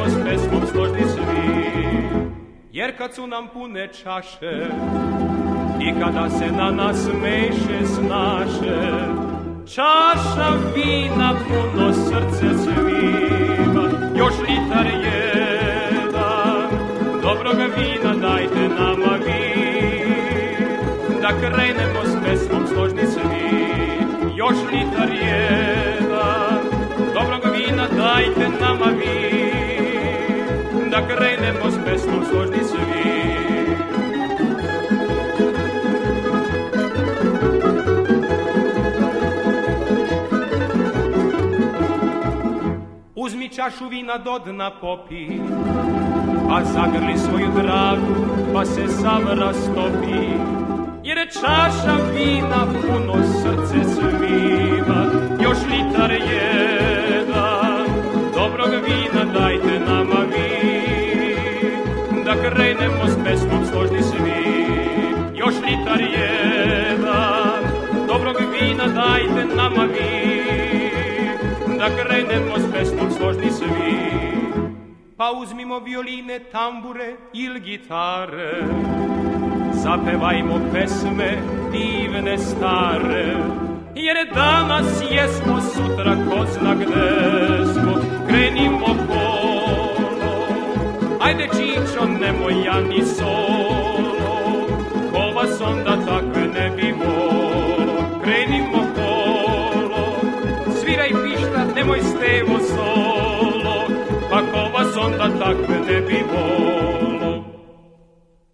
s pesmom složni svi. Jer kad su nam pune čaše i kada se na nas meše snaše, čaša vina puno srce sviva. Još litar jedan dobroga vina dajte nama vi, da krenemo s pesmom složni svi. Još litar jedan dobroga vina dajte nama vi, da krenemo s pesmom složni svi. Uzmi čašu vina do dna popi, pa zagrli svoju dragu, pa se sav rastopi. Jer je čaša vina puno srce sviva. Još litar jedan dobrog vina dajte nama vi, da krenemo s pesmom složni svi. Još litar jedan dobrog vina dajte nama vi, da krenemo s pesmom složni svi. Pa uzmimo violine, tambure ili gitare, zapevajmo pesme divne stare. Jer danas jesmo, sutra ko zna gde smo. Krenimo kolo, ajde Čičo, nemoj ja ni solo, ko vas onda takve ne bi volo. Krenimo kolo, sviraj pišta, nemoj Stevo solo, pa ko vas onda takve